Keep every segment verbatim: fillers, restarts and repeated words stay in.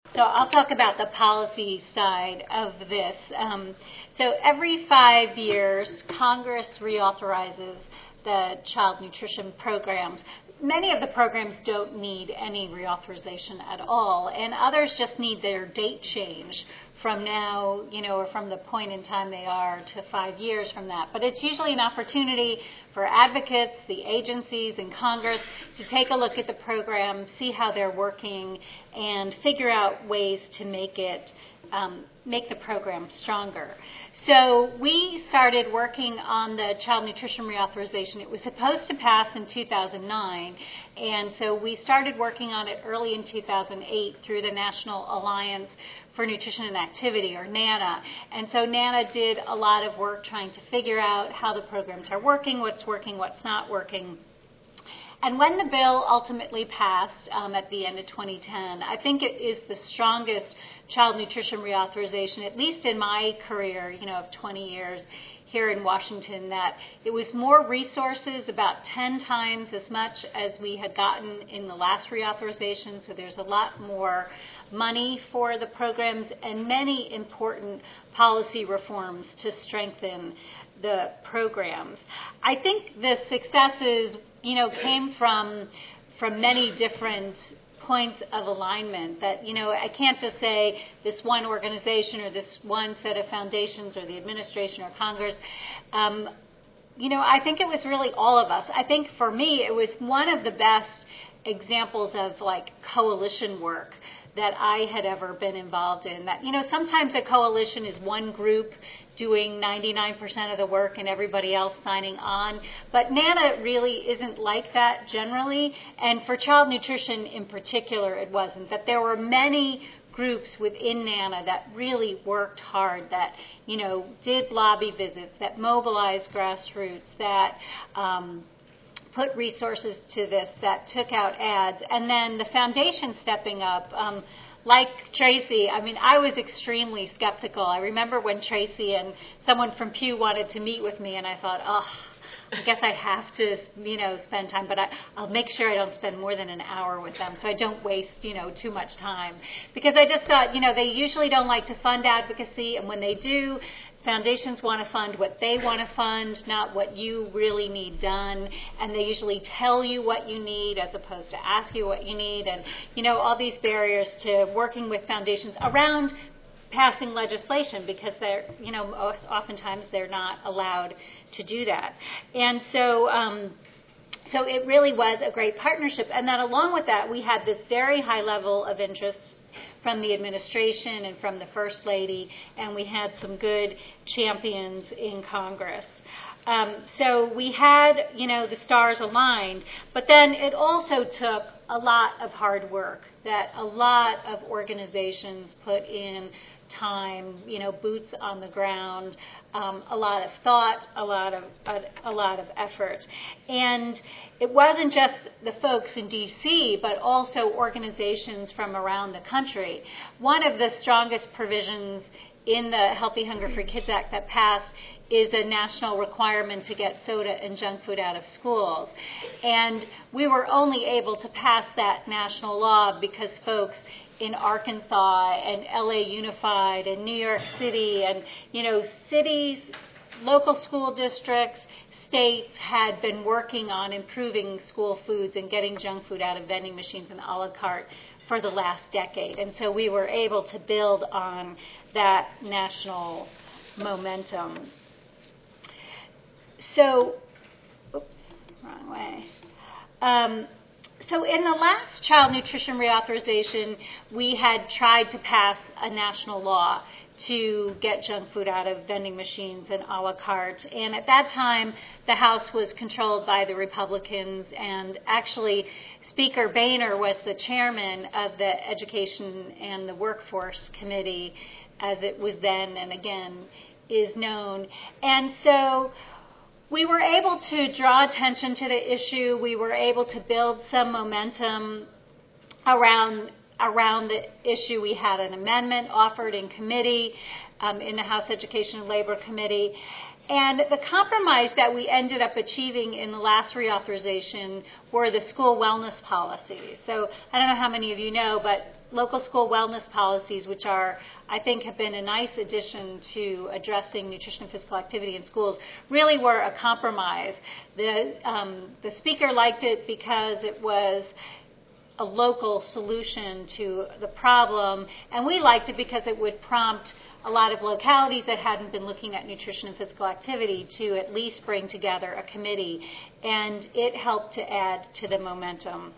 So I'll talk about the policy side of this. Um, so every five years, Congress reauthorizes the child nutrition programs. Many of the programs don't need any reauthorization at all, and others just need their date change from now, you know, or from the point in time they are to five years from that. But it's usually an opportunity for advocates, the agencies, and Congress to take a look at the program, see how they're working, and figure out ways to make it, um, make the program stronger. So we started working on the child nutrition reauthorization. It was supposed to pass in two thousand nine, and so we started working on it early in two thousand eight through the National Alliance for Nutrition and Activity, or NANA. And so NANA did a lot of work trying to figure out how the programs are working, what's working, what's not working. And when the bill ultimately passed um, at the end of twenty ten, I think it is the strongest child nutrition reauthorization, at least in my career, you know, of twenty years here in Washington, that it was more resources, about ten times as much as we had gotten in the last reauthorization. So there's a lot more money for the programs and many important policy reforms to strengthen the programs. I think the successes, you know, came from from many different points of alignment. That, you know, I can't just say this one organization or this one set of foundations or the administration or Congress. Um, you know, I think it was really all of us. I think for me, it was one of the best examples of like coalition work that I had ever been involved in. That, you know, sometimes a coalition is one group doing ninety-nine percent of the work and everybody else signing on. But NANA really isn't like that generally. And for child nutrition in particular, it wasn't. That there were many groups within NANA that really worked hard, that, you know, did lobby visits, that mobilized grassroots, that um, put resources to this, that took out ads, and then the foundation stepping up. Um, like Tracy, I mean, I was extremely skeptical. I remember when Tracy and someone from Pew wanted to meet with me, and I thought, oh, I guess I have to, you know, spend time, but I, I'll make sure I don't spend more than an hour with them so I don't waste, you know, too much time. Because I just thought, you know, they usually don't like to fund advocacy, and when they do, foundations want to fund what they want to fund, not what you really need done, and they usually tell you what you need as opposed to ask you what you need, and, you know, all these barriers to working with foundations around passing legislation, because they're, you know, oftentimes they're not allowed to do that. And so, um, so it really was a great partnership. And then along with that, we had this very high level of interest from the administration and from the First Lady, and we had some good champions in Congress. Um, so we had, you know, the stars aligned, but then it also took a lot of hard work that a lot of organizations put in time, you know, boots on the ground, um, a lot of thought, a lot of a, a lot of effort. And it wasn't just the folks in D C, but also organizations from around the country. One of the strongest provisions in the Healthy Hunger Free Kids Act that passed is a national requirement to get soda and junk food out of schools. And we were only able to pass that national law because folks in Arkansas and L A Unified and New York City and, you know, cities, local school districts, states had been working on improving school foods and getting junk food out of vending machines and a la carte for the last decade. And so we were able to build on that national momentum. So, oops, wrong way. Um, so in the last child nutrition reauthorization, we had tried to pass a national law to get junk food out of vending machines and a la carte. And at that time, the House was controlled by the Republicans, and actually Speaker Boehner was the chairman of the Education and the Workforce Committee, as it was then and again is known. And so we were able to draw attention to the issue. We were able to build some momentum around around the issue. We had an amendment offered in committee, um, in the House Education and Labor Committee. And the compromise that we ended up achieving in the last reauthorization were the school wellness policies. So I don't know how many of you know, but local school wellness policies, which are, I think, have been a nice addition to addressing nutrition and physical activity in schools, really were a compromise. The, um, the speaker liked it because it was a local solution to the problem, and we liked it because it would prompt a lot of localities that hadn't been looking at nutrition and physical activity to at least bring together a committee, and it helped to add to the momentum.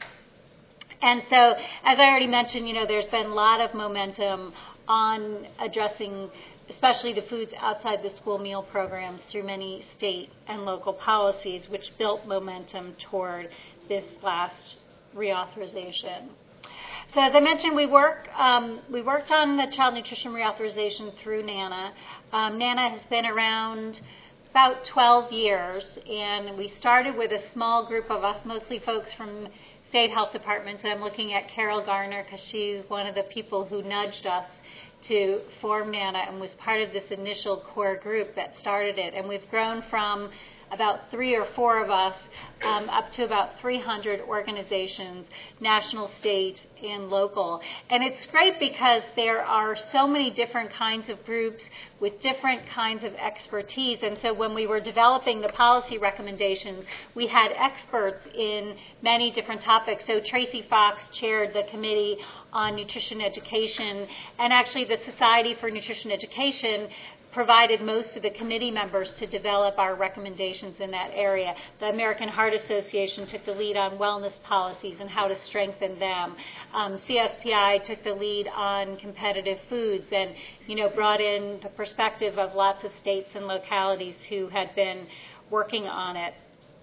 And so, as I already mentioned, you know, there's been a lot of momentum on addressing especially the foods outside the school meal programs through many state and local policies, which built momentum toward this last reauthorization. So as I mentioned, we work um, we worked on the child nutrition reauthorization through NANA. Um, NANA has been around about twelve years, and we started with a small group of us, mostly folks from state health departments. And I'm looking at Carol Garner because she's one of the people who nudged us to form NANA and was part of this initial core group that started it. And we've grown from about three or four of us um, up to about three hundred organizations, national, state, and local. And it's great because there are so many different kinds of groups with different kinds of expertise. And so when we were developing the policy recommendations, we had experts in many different topics. So Tracy Fox chaired the Committee on Nutrition Education, and actually the Society for Nutrition Education provided most of the committee members to develop our recommendations in that area. The American Heart Association took the lead on wellness policies and how to strengthen them. Um, C S P I took the lead on competitive foods and, you know, brought in the perspective of lots of states and localities who had been working on it.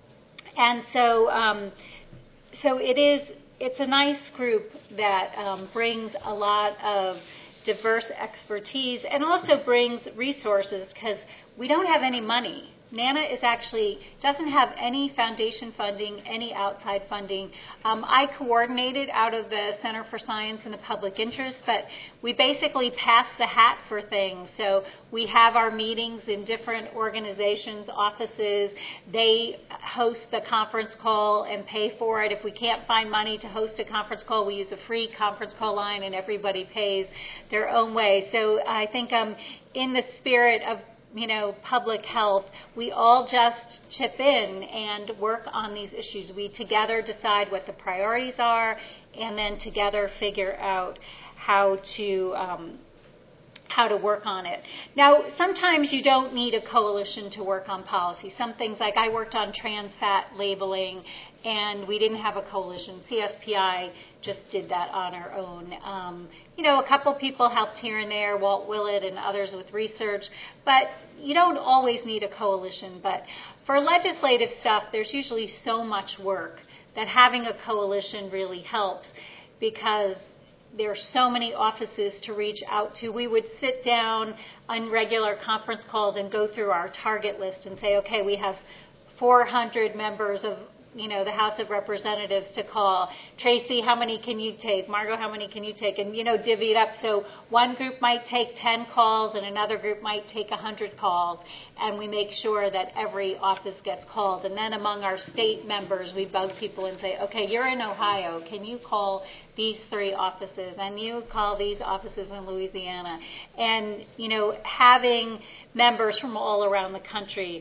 And so, um, so it is, it's a nice group that um, brings a lot of diverse expertise and also brings resources because we don't have any money. NANA is actually, doesn't have any foundation funding, any outside funding. Um, I coordinated out of the Center for Science and the Public Interest, but we basically pass the hat for things. So we have our meetings in different organizations, offices. They host the conference call and pay for it. If we can't find money to host a conference call, we use a free conference call line and everybody pays their own way. So I think um, in the spirit of you know, public health, we all just chip in and work on these issues. We together decide what the priorities are and then together figure out how to um, how to work on it. Now, sometimes you don't need a coalition to work on policy. Some things, like I worked on trans fat labeling, and we didn't have a coalition. C S P I just did that on our own. Um, you know, a couple people helped here and there, Walt Willett and others with research, but you don't always need a coalition. But for legislative stuff, there's usually so much work that having a coalition really helps because there are so many offices to reach out to. We would sit down on regular conference calls and go through our target list and say, okay, we have four hundred members of you know, the House of Representatives to call. Tracy, how many can you take? Margot, how many can you take? And, you know, divvy it up. So one group might take ten calls and another group might take one hundred calls. And we make sure that every office gets called. And then among our state members, we bug people and say, okay, you're in Ohio. Can you call these three offices? And you call these offices in Louisiana. And, you know, having members from all around the country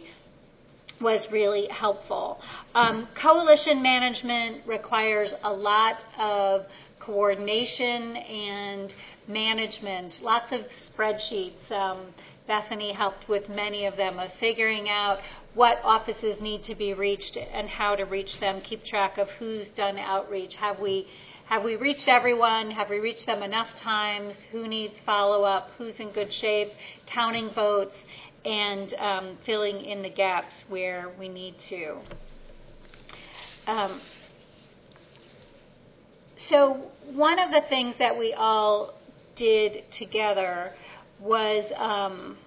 was really helpful. Um, coalition management requires a lot of coordination and management, lots of spreadsheets. Um, Bethany helped with many of them, of figuring out what offices need to be reached and how to reach them, keep track of who's done outreach. Have we Have we reached everyone? Have we reached them enough times? Who needs follow-up? Who's in good shape? Counting votes and um, filling in the gaps where we need to. Um, so one of the things that we all did together was um,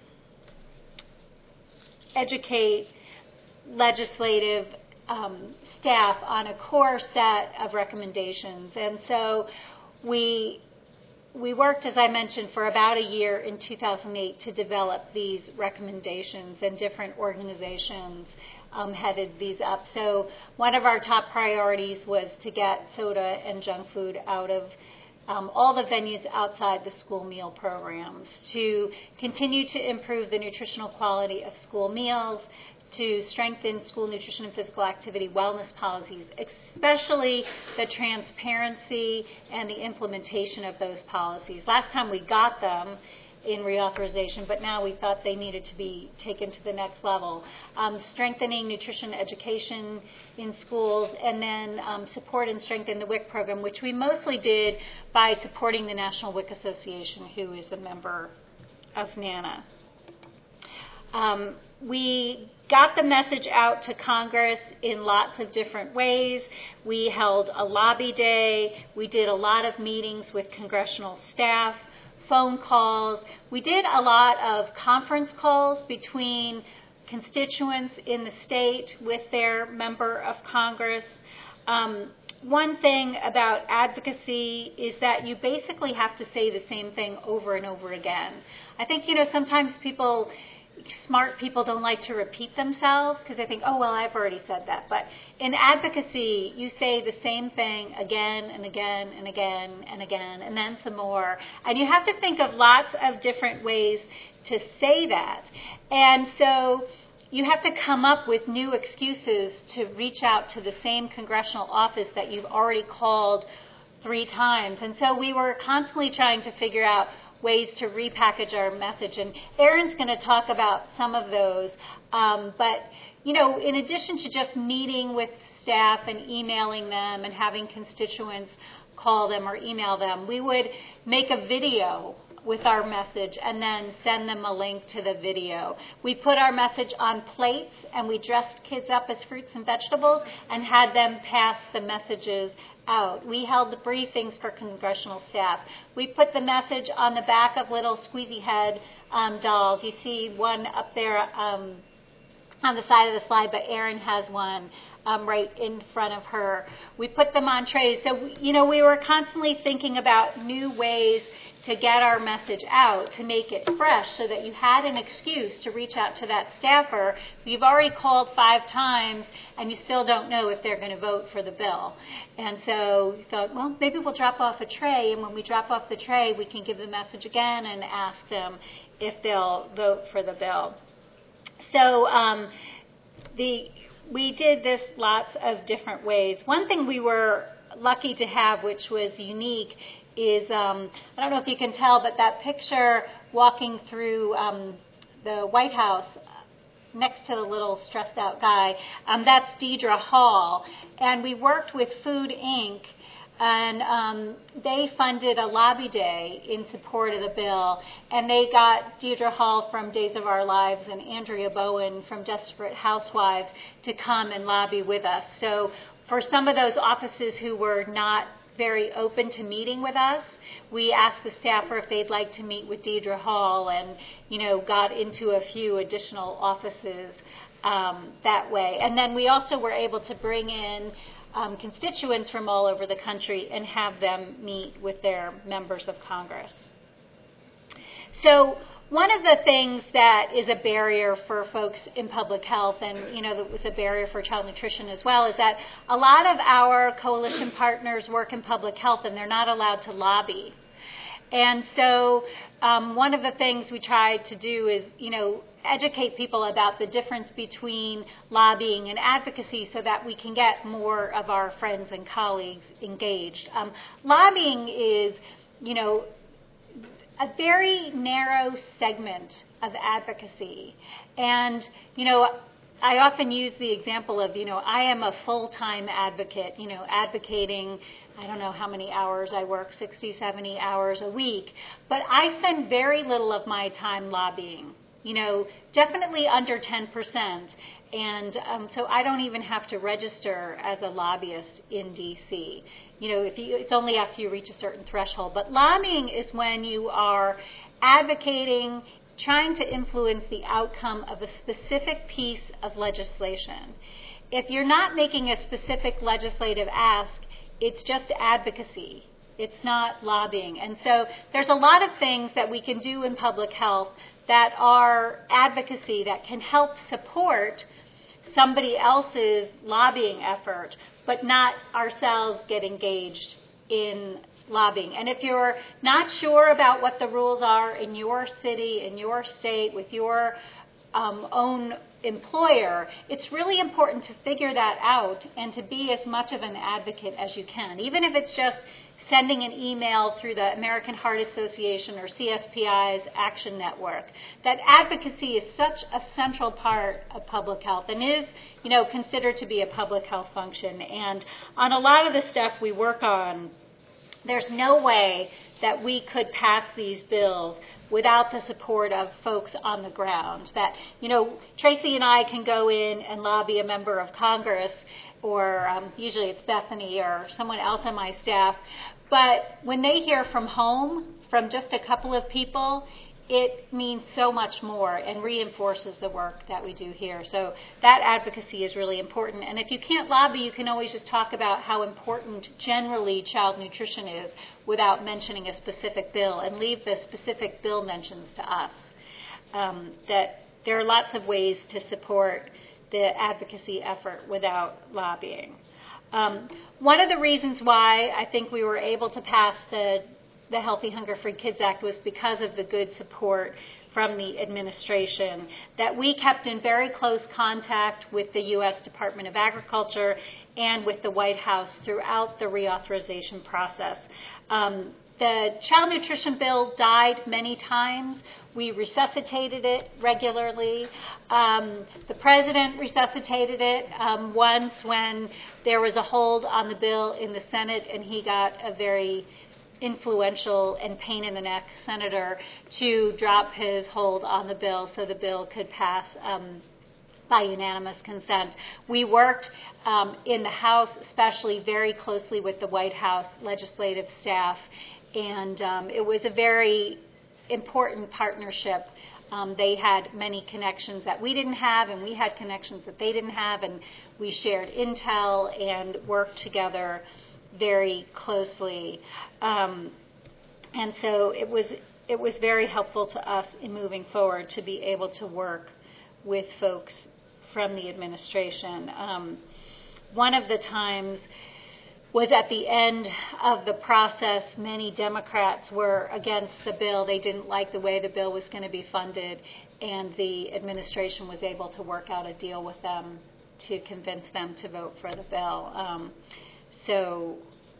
educate legislative um, staff on a core set of recommendations. And so we We worked, as I mentioned, for about a year in two thousand eight to develop these recommendations, and different organizations um, headed these up. So one of our top priorities was to get soda and junk food out of um, all the venues outside the school meal programs, to continue to improve the nutritional quality of school meals, to strengthen school nutrition and physical activity wellness policies, especially the transparency and the implementation of those policies. Last time we got them in reauthorization, but now we thought they needed to be taken to the next level. Um, strengthening nutrition education in schools, and then um, support and strengthen the W I C program, which we mostly did by supporting the National W I C Association, who is a member of NANA. Um, we got the message out to Congress in lots of different ways. We held a lobby day. We did a lot of meetings with congressional staff, phone calls. We did a lot of conference calls between constituents in the state with their member of Congress. Um, one thing about advocacy is that you basically have to say the same thing over and over again. I think, you know, sometimes people, smart people don't like to repeat themselves because they think, oh, well, I've already said that. But in advocacy, you say the same thing again and again and again and again, and then some more. And you have to think of lots of different ways to say that. And so you have to come up with new excuses to reach out to the same congressional office that you've already called three times. And so we were constantly trying to figure out ways to repackage our message. And Erin's going to talk about some of those. Um, but, you know, in addition to just meeting with staff and emailing them and having constituents call them or email them, we would make a video with our message and then send them a link to the video. We put our message on plates and we dressed kids up as fruits and vegetables and had them pass the messages out. We held the briefings for congressional staff. We put the message on the back of little squeezy head um, dolls. You see one up there um, on the side of the slide, but Erin has one um, right in front of her. We put them on trays. So, you know, we were constantly thinking about new ways to get our message out, to make it fresh so that you had an excuse to reach out to that staffer who you've already called five times and you still don't know if they're going to vote for the bill. And so you thought, well, maybe we'll drop off a tray, and when we drop off the tray, we can give the message again and ask them if they'll vote for the bill. So um, the we did this lots of different ways. One thing we were lucky to have, which was unique, is, um, I don't know if you can tell, but that picture walking through um, the White House next to the little stressed out guy, um, that's Deidre Hall. And we worked with Food Incorporated, and um, they funded a lobby day in support of the bill. And they got Deidre Hall from Days of Our Lives and Andrea Bowen from Desperate Housewives to come and lobby with us. So for some of those offices who were not very open to meeting with us, we asked the staffer if they'd like to meet with Deidre Hall, and, you know, got into a few additional offices um, that way. And then we also were able to bring in um, constituents from all over the country and have them meet with their members of Congress. So one of the things that is a barrier for folks in public health, and, you know, that was a barrier for child nutrition as well, is that a lot of our coalition partners work in public health and they're not allowed to lobby. And so um, one of the things we tried to do is, you know, educate people about the difference between lobbying and advocacy so that we can get more of our friends and colleagues engaged. Um, lobbying is, you know, a very narrow segment of advocacy. And, you know, I often use the example of, you know, I am a full-time advocate, you know, advocating, I don't know how many hours I work, sixty, seventy hours a week. But I spend very little of my time lobbying, you know, definitely under ten percent. And um, so I don't even have to register as a lobbyist in D C. You know, if you, it's only after you reach a certain threshold. But lobbying is when you are advocating, trying to influence the outcome of a specific piece of legislation. If you're not making a specific legislative ask, it's just advocacy. It's not lobbying. And so there's a lot of things that we can do in public health that are advocacy that can help support somebody else's lobbying effort, but not ourselves get engaged in lobbying. And if you're not sure about what the rules are in your city, in your state, with your um, own employer, it's really important to figure that out and to be as much of an advocate as you can, even if it's just sending an email through the American Heart Association or C S P I's Action Network. That advocacy is such a central part of public health and is, you know, considered to be a public health function. And on a lot of the stuff we work on, there's no way that we could pass these bills without the support of folks on the ground. That, you know, Tracy and I can go in and lobby a member of Congress, or um, usually it's Bethany or someone else on my staff, but when they hear from home, from just a couple of people, it means so much more and reinforces the work that we do here. So that advocacy is really important. And if you can't lobby, you can always just talk about how important generally child nutrition is without mentioning a specific bill, and leave the specific bill mentions to us. Um, that there are lots of ways to support the advocacy effort without lobbying. Um, one of the reasons why I think we were able to pass the the Healthy Hunger-Free Kids Act was because of the good support from the administration, that we kept in very close contact with the U S Department of Agriculture and with the White House throughout the reauthorization process. Um, the child nutrition bill died many times. We resuscitated it regularly. Um, the president resuscitated it um, once when there was a hold on the bill in the Senate, and he got a very influential and pain-in-the-neck senator to drop his hold on the bill so the bill could pass um, by unanimous consent. We worked um, in the House, especially very closely with the White House legislative staff, and um, it was a very important partnership. Um, they had many connections that we didn't have, and we had connections that they didn't have, and we shared intel and worked together very closely. Um, and so it was it was very helpful to us in moving forward to be able to work with folks from the administration. Um, one of the times was at the end of the process. Many Democrats were against the bill. They didn't like the way the bill was going to be funded, and the administration was able to work out a deal with them to convince them to vote for the bill. Um, So,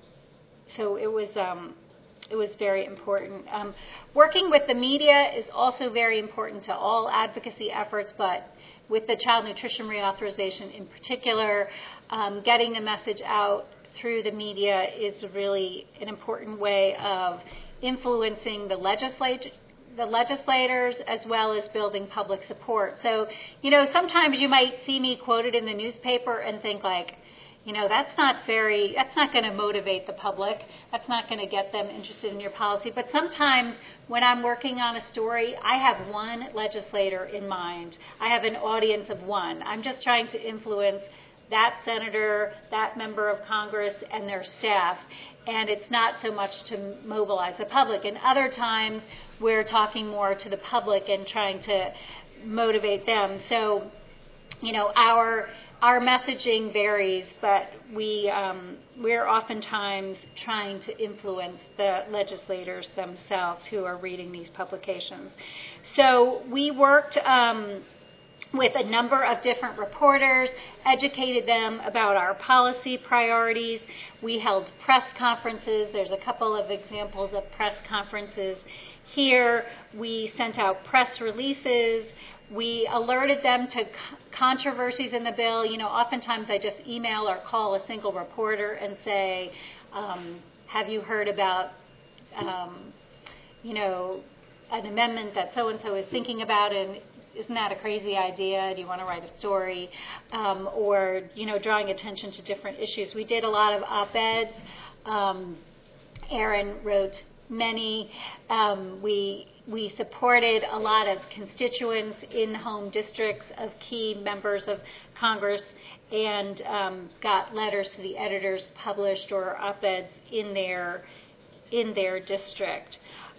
so it was um, it was very important. Um, working with the media is also very important to all advocacy efforts, but with the child nutrition reauthorization in particular, um, getting the message out through the media is really an important way of influencing the legislature. the legislators, as well as building public support. So, you know, sometimes you might see me quoted in the newspaper and think like, you know, that's not very, that's not going to motivate the public. That's not going to get them interested in your policy. But sometimes when I'm working on a story, I have one legislator in mind. I have an audience of one. I'm just trying to influence that senator, that member of Congress, and their staff. And it's not so much to mobilize the public. And other times we're talking more to the public and trying to motivate them. So, you know, our our messaging varies, but we um, we're oftentimes trying to influence the legislators themselves who are reading these publications. So we worked um, with a number of different reporters, educated them about our policy priorities. We held press conferences. There's a couple of examples of press conferences here. We sent out press releases. We alerted them to controversies in the bill. You know, oftentimes I just email or call a single reporter and say, um, have you heard about, um, you know, an amendment that so-and-so is thinking about, and isn't that a crazy idea? Do you want to write a story? Um, or, you know, drawing attention to different issues. We did a lot of op-eds. Um, Aaron wrote many. Um, we we supported a lot of constituents in home districts of key members of Congress, and um, got letters to the editors published, or op-eds in their in their district.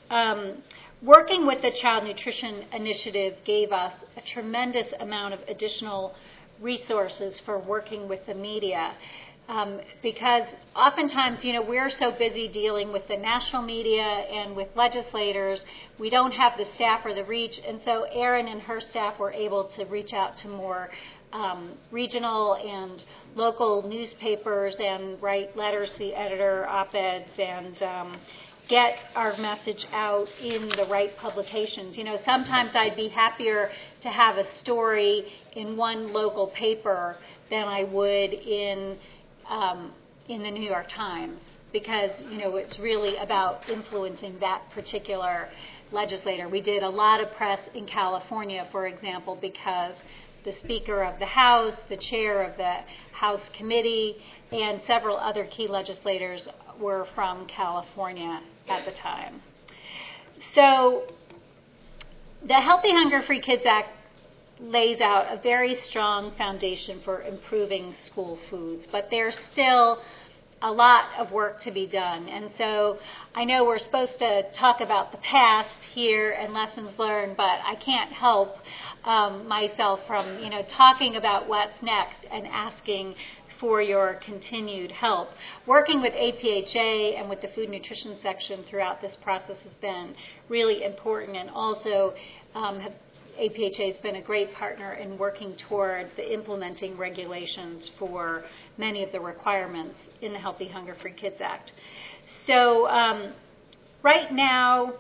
Um, Working with the Child Nutrition Initiative gave us a tremendous amount of additional resources for working with the media. Um, because oftentimes, you know, we're so busy dealing with the national media and with legislators, we don't have the staff or the reach. And so Erin and her staff were able to reach out to more um, regional and local newspapers and write letters to the editor, op-eds, and um, get our message out in the right publications. You know, sometimes I'd be happier to have a story in one local paper than I would in um, in the New York Times, because, you know, it's really about influencing that particular legislator. We did a lot of press in California, for example, because the Speaker of the House, the Chair of the House Committee, and several other key legislators were from California at the time. So the Healthy Hunger Free Kids Act lays out a very strong foundation for improving school foods, but there's still a lot of work to be done. And so I know we're supposed to talk about the past here and lessons learned, but I can't help um, myself from, you know, talking about what's next and asking for your continued help. Working with A P H A and with the food nutrition section throughout this process has been really important, and also um, have A P H A has been a great partner in working toward the implementing regulations for many of the requirements in the Healthy Hunger Free Kids Act. So um, right now,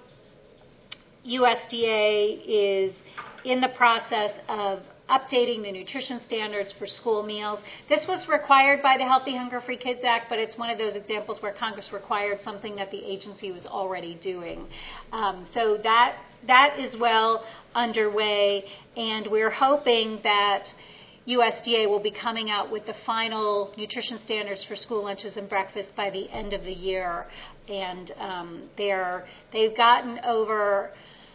U S D A is in the process of updating the nutrition standards for school meals. This was required by the Healthy Hunger Free Kids Act, but it's one of those examples where Congress required something that the agency was already doing. Um, so that that is well underway, and we're hoping that U S D A will be coming out with the final nutrition standards for school lunches and breakfast by the end of the year. And um, they're, they've gotten over,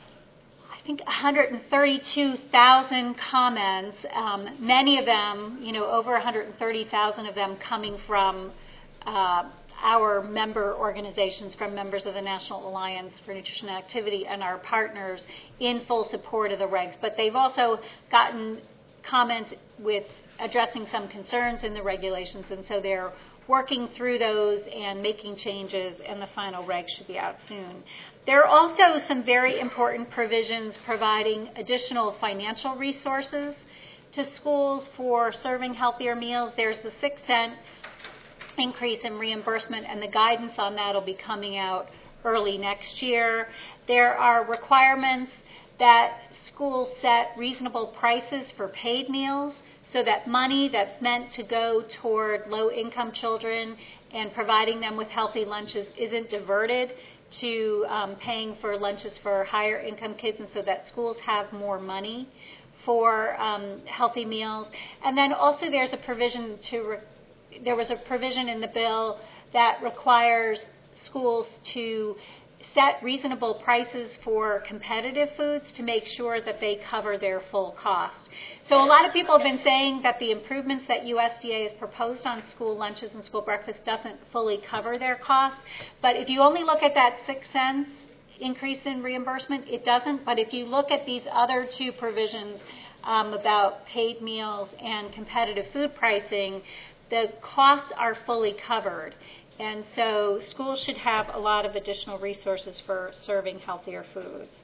I think, one hundred thirty-two thousand comments, um, many of them, you know, over one hundred thirty thousand of them coming from uh, our member organizations, from members of the National Alliance for Nutrition and Activity and our partners in full support of the regs. But they've also gotten comments with addressing some concerns in the regulations, and so they're working through those and making changes, and the final regs should be out soon. There are also some very important provisions providing additional financial resources to schools for serving healthier meals. There's the six cent increase in reimbursement, and the guidance on that will be coming out early next year. There are requirements that schools set reasonable prices for paid meals, so that money that's meant to go toward low-income children and providing them with healthy lunches isn't diverted to um, paying for lunches for higher-income kids, and so that schools have more money for um, healthy meals. And then also there's a provision to, re- there was a provision in the bill that requires schools to set reasonable prices for competitive foods to make sure that they cover their full cost. So a lot of people have been saying that the improvements that U S D A has proposed on school lunches and school breakfast doesn't fully cover their costs. But if you only look at that six cents increase in reimbursement, it doesn't. But if you look at these other two provisions um, about paid meals and competitive food pricing, the costs are fully covered. And so schools should have a lot of additional resources for serving healthier foods.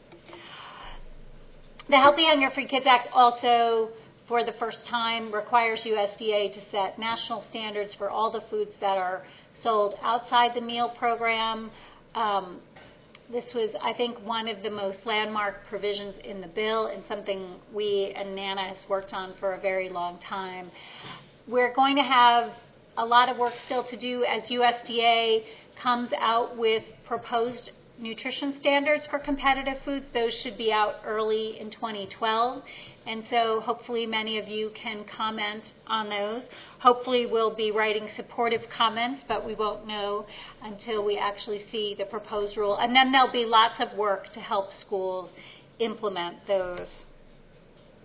The Healthy Hunger Free Kids Act also, for the first time, requires U S D A to set national standards for all the foods that are sold outside the meal program. Um, this was, I think, one of the most landmark provisions in the bill, and something we and NANA has worked on for a very long time. We're going to have a lot of work still to do as U S D A comes out with proposed nutrition standards for competitive foods. Those should be out early in twenty twelve, and so hopefully many of you can comment on those. Hopefully we'll be writing supportive comments, but we won't know until we actually see the proposed rule. And then there'll be lots of work to help schools implement those.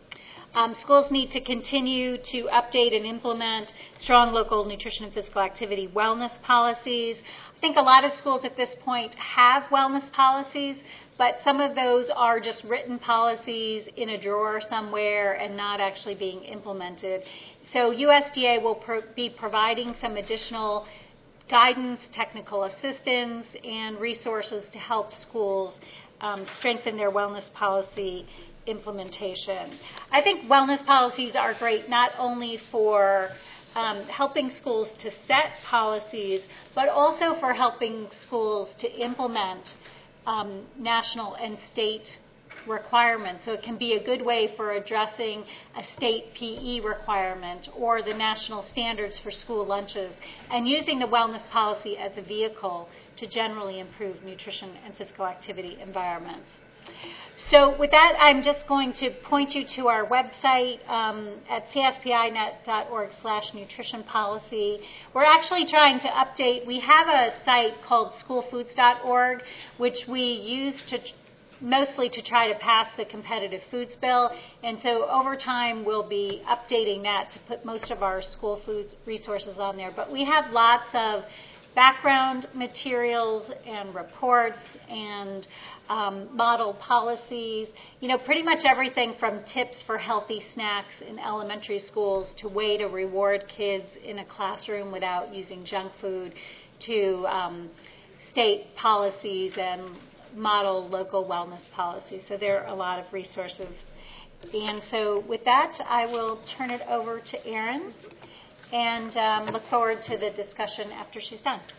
Um, schools need to continue to update and implement strong local nutrition and physical activity wellness policies. I think a lot of schools at this point have wellness policies, but some of those are just written policies in a drawer somewhere and not actually being implemented. So U S D A will pro- be providing some additional guidance, technical assistance, and resources to help schools um, strengthen their wellness policy implementation. I think wellness policies are great not only for um, helping schools to set policies, but also for helping schools to implement um, national and state requirements. So it can be a good way for addressing a state P E requirement or the national standards for school lunches, and using the wellness policy as a vehicle to generally improve nutrition and physical activity environments. So with that, I'm just going to point you to our website um, at c s p i net dot org slash nutrition policy. We're actually trying to update. We have a site called school foods dot org, which we use to mostly to try to pass the competitive foods bill. And so over time, we'll be updating that to put most of our school foods resources on there. But we have lots of background materials and reports and um, model policies, you know, pretty much everything from tips for healthy snacks in elementary schools to way to reward kids in a classroom without using junk food to um, state policies and model local wellness policies. So there are a lot of resources. And so with that, I will turn it over to Erin and um, look forward to the discussion after she's done.